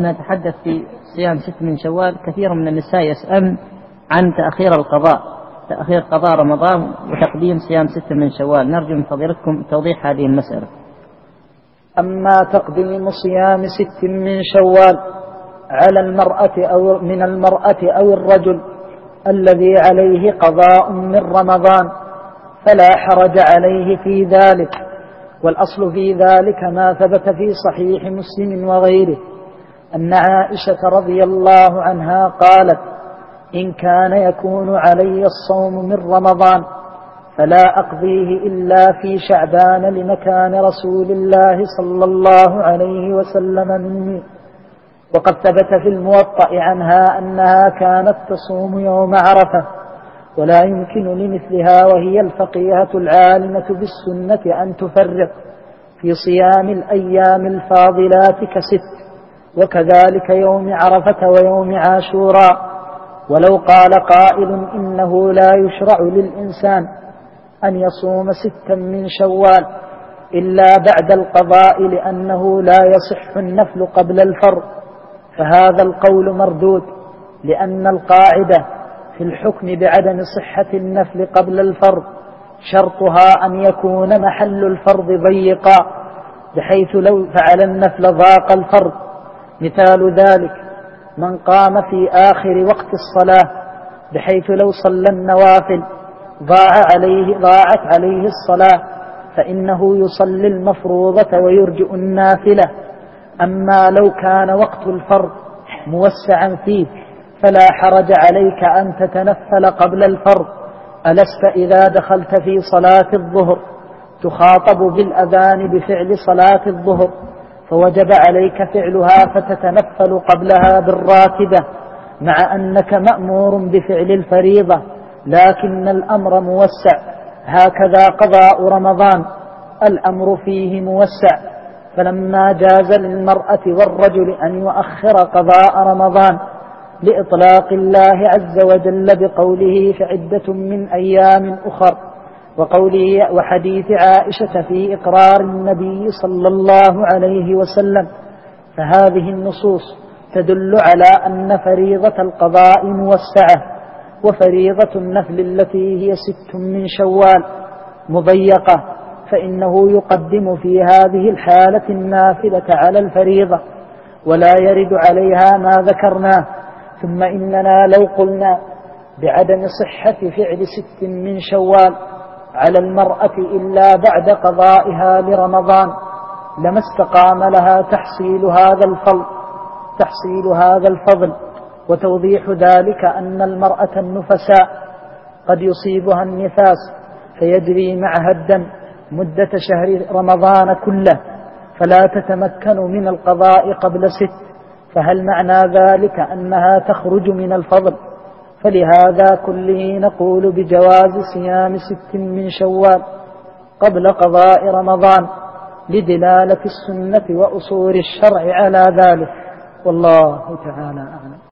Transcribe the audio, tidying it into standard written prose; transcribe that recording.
نتحدث في صيام 6 من شوال. كثير من النساء يسألن عن تأخير القضاء، تأخير قضاء رمضان وتقديم صيام 6 من شوال. نرجو من فضيلتكم توضيح هذه المسألة. أما تقديم صيام 6 من شوال على المرأة أو من المرأة أو الرجل الذي عليه قضاء من رمضان فلا حرج عليه في ذلك، والأصل في ذلك ما ثبت في صحيح مسلم وغيره أن عائشة رضي الله عنها قالت: إن كان يكون علي الصوم من رمضان فلا أقضيه إلا في شعبان لمكان رسول الله صلى الله عليه وسلم مني. وقد ثبت في الموطأ عنها أنها كانت تصوم يوم عرفة، ولا يمكن لمثلها وهي الفقيهة العالمة بالسنة أن تفرق في صيام الأيام الفاضلات ك6، وكذلك يوم عرفة ويوم عاشوراء. ولو قال قائل إنه لا يشرع للإنسان أن يصوم 6 من شوال إلا بعد القضاء لأنه لا يصح النفل قبل الفرض، فهذا القول مردود، لأن القاعدة في الحكم بعدم صحة النفل قبل الفرض شرطها أن يكون محل الفرض ضيقا، بحيث لو فعل النفل ضاق الفرض. مثال ذلك من قام في آخر وقت الصلاة، بحيث لو صلى النوافل ضاعت عليه الصلاة فإنه يصلي المفروضة ويرجئ النافلة. أما لو كان وقت الفرض موسعا فيه فلا حرج عليك أن تتنفل قبل الفرض. ألست إذا دخلت في صلاة الظهر تخاطب بالأذان بفعل صلاة الظهر، فوجب عليك فعلها فتتنفل قبلها بالراتبة، مع أنك مأمور بفعل الفريضة، لكن الأمر موسع. هكذا قضاء رمضان الأمر فيه موسع، فلما جاز للمرأة والرجل أن يؤخر قضاء رمضان لإطلاق الله عز وجل بقوله فعدة من أيام أخر، وقوله وحديث عائشة في إقرار النبي صلى الله عليه وسلم، فهذه النصوص تدل على أن فريضة القضاء موسعة، وفريضة النفل التي هي 6 من شوال مضيقة، فإنه يقدم في هذه الحالة النافلة على الفريضة ولا يرد عليها ما ذكرناه. ثم إننا لو قلنا بعدم صحة فعل 6 من شوال على المرأة إلا بعد قضائها لرمضان لما استقام لها تحصيل هذا الفضل. وتوضيح ذلك أن المرأة النفساء قد يصيبها النفاس فيجري معها الدم مدة شهر رمضان كله فلا تتمكن من القضاء قبل 6، فهل معنى ذلك أنها تخرج من الفضل؟ فلهذا كله نقول بجواز صيام 6 من شوال قبل قضاء رمضان لدلالة السنة وأصول الشرع على ذلك، والله تعالى أعلم.